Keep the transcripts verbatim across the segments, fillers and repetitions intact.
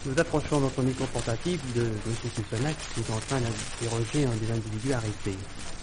Nous approchons notre micro portatif de M. Soussac qui est en train d'interroger un des individus arrêtés.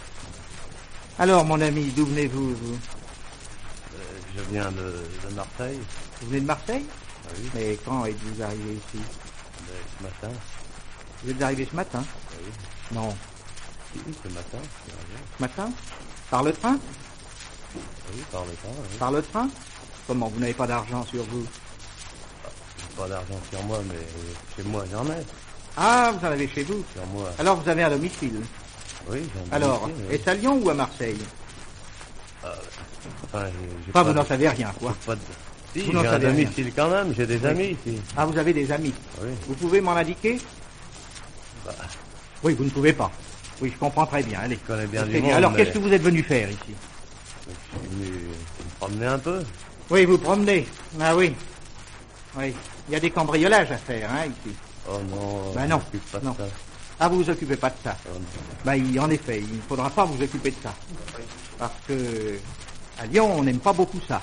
Alors, mon ami, d'où venez-vous, vous euh, Je viens de, de Marseille. Vous venez de Marseille? Ah oui. Mais quand êtes-vous arrivé ici? Mais ce matin. Vous êtes arrivé ce matin? Ah oui. Non. Si, ce matin. Ce matin? Par le train? Oui, par le train. Oui. Par le train? Comment, vous n'avez pas d'argent sur vous? Ah, j'ai pas d'argent sur moi, mais chez moi j'en ai. Ah, vous en avez chez vous? Sur moi. Alors vous avez un domicile? Oui, j'ai un Alors, domicile, oui. est-ce à Lyon ou à Marseille? Euh, enfin, j'ai, j'ai Enfin, pas vous de- n'en savez rien, quoi. pas de... Si, Vous j'ai n'en un savez rien. domicile quand même, j'ai des Oui. amis ici. Ah, vous avez des amis? Oui. Vous pouvez m'en indiquer? Bah, Oui, vous ne pouvez pas. Oui, je comprends très bien. Allez. je connais bien Très du bien. monde. Alors, mais qu'est-ce que vous êtes venu faire ici? Je suis venu me promener un peu. Oui, vous promenez. Ah oui. Oui. Il y a des cambriolages à faire, hein, ici. Oh non, Bah je non, m'occupe pas de non. ça. Ah, vous vous occupez pas de ça. Oh, non. Bah, il- en effet, il ne faudra pas vous occuper de ça. Parce que, à Lyon, on n'aime pas beaucoup ça.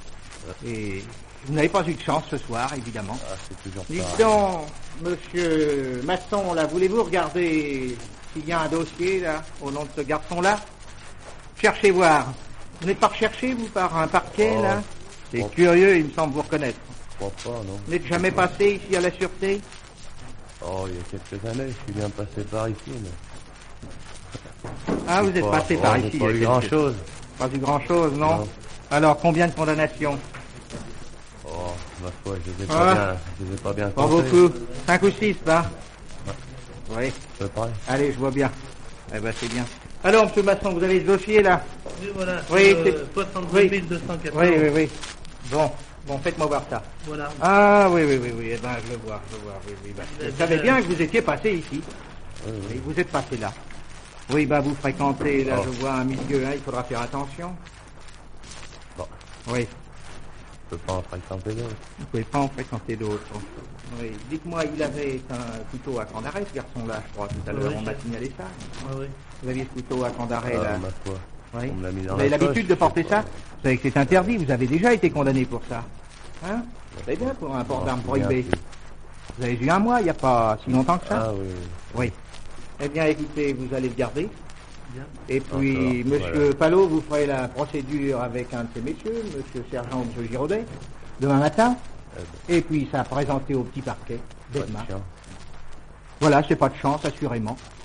Et vous n'avez pas eu de chance ce soir, évidemment. Ah, c'est toujours Dites pareil. donc, monsieur Masson, là, voulez-vous regarder s'il y a un dossier, là, au nom de ce garçon-là? Cherchez voir. Vous n'êtes pas recherché, vous, par un parquet, Oh, là? C'est oh. curieux, il me semble vous reconnaître. Je crois pas, non. Vous n'êtes jamais passé ici à la sûreté? Oh, il y a quelques années, je suis bien passé par ici, mais... Ah, vous J'ai êtes pas- passé oh, par j'ai ici. pas il y a eu quelques- grand-chose. Pas eu grand-chose, non? Non. Alors, combien de condamnations? Oh, ma foi, je les ai Ah. pas bien, je les ai pas bien Pas comptés. beaucoup. Cinq ou six, là? Oui. À peu près. Allez, je vois bien. Eh ben, c'est bien. Alors, monsieur Masson, vous avez ce dossier, là? Oui, voilà. Oui, euh, c'est- soixante-deux mille deux cent quatorze. Oui, oui, oui. Bon, bon, faites-moi voir ça. Voilà. Ah, oui, oui, oui, oui, eh ben, je le vois, je le vois, oui, oui. Bah, je savais bien que vous étiez passé ici. Oui, oui. Et vous êtes passé là. Oui, bah, vous fréquentez, là, Oh. je vois un milieu, hein, il faudra faire attention. Bon, Oui, je peux pas en fréquenter d'autres. vous pouvez pas en fréquenter d'autres. Oui, dites-moi, il avait un couteau à camp d'arrêt, ce garçon-là, je crois, tout à l'heure, Oui, on m'a je- signalé ça. Oui, oui. Vous aviez ce couteau à camp d'arrêt, Ah, là. ma foi. Oui. On me l'a mis dans Vous avez la l'habitude poche, de je porter sais ça? pas. Vous savez que c'est interdit, vous avez déjà été condamné pour ça. Hein? C'est bien pour un port Oh, d'armes c'est bien, prohibé. c'est- Vous avez eu un mois, il n'y a pas si longtemps que ça? Ah oui, oui. Oui. Eh bien, écoutez, vous allez le garder. Bien. Et puis, D'accord, monsieur voilà. Palot, vous ferez la procédure avec un de ces messieurs, monsieur Sergent ou monsieur Giraudet, demain matin. Eh Et puis, ça a présenté au petit parquet ben, demain. pas de chance. Voilà, c'est pas de chance, assurément.